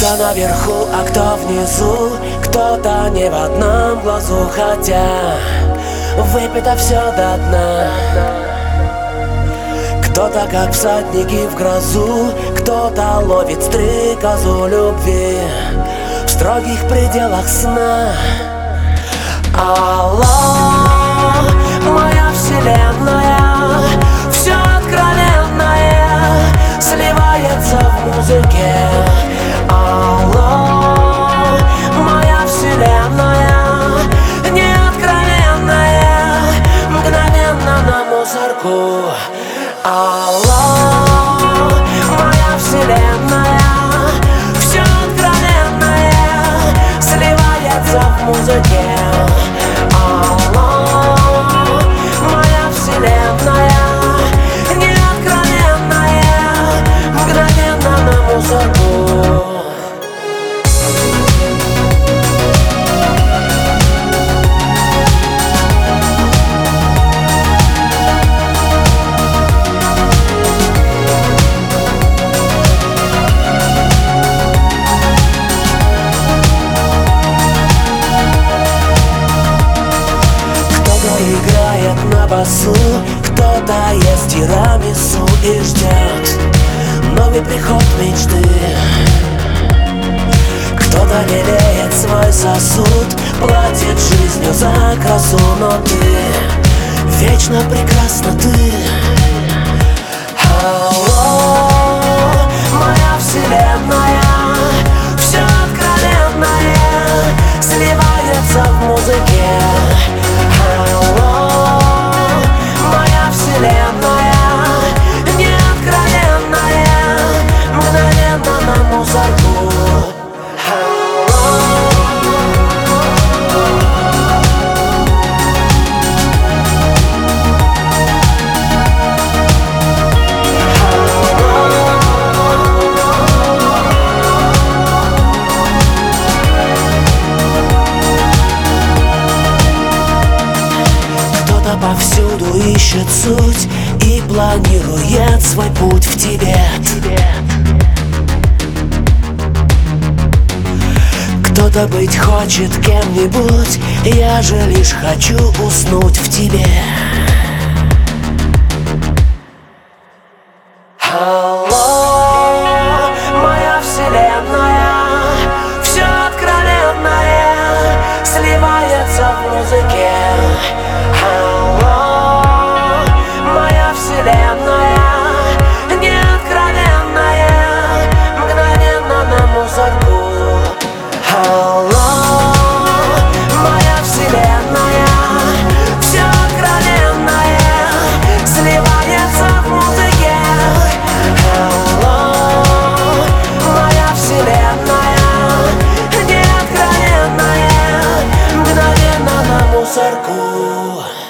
Кто наверху, а кто внизу, кто-то не в одном глазу, хотя выпито все до дна. Кто-то как всадники в грозу, кто-то ловит стрекозу любви в строгих пределах сна. Алло, моя вселенная, все откровенное сливается в музыке. Алло, моя вселенная, неоткровенная, мгновенно на мусорку. Алло, моя вселенная, все откровенное сливается в музыке. Алло, моя вселенная, неоткровенная, мгновенно на мусорку. Играет на басу, кто-то ест тирамису и ждет новый приход мечты. Кто-то лелеет свой сосуд, платит жизнью за красу, но ты вечно прекрасна, ты. Алло, моя вселенная, все откровенное сливается в музыке. Алло, моя вселенная, неоткровенная, мгновенно на мусорку. Кто-то повсюду ищет суть и планирует свой путь в Тибет. Кто-то быть хочет кем-нибудь, я же лишь хочу уснуть в тебе. Алло, моя вселенная, все откровенное сливается в музыке. Алло, моя вселенная, неоткровенная, мгновенно на мусорку. Алло, моя вселенная, все откровенное сливается в музыке. Алло, моя вселенная, неоткровенная, мгновенно на мусорку.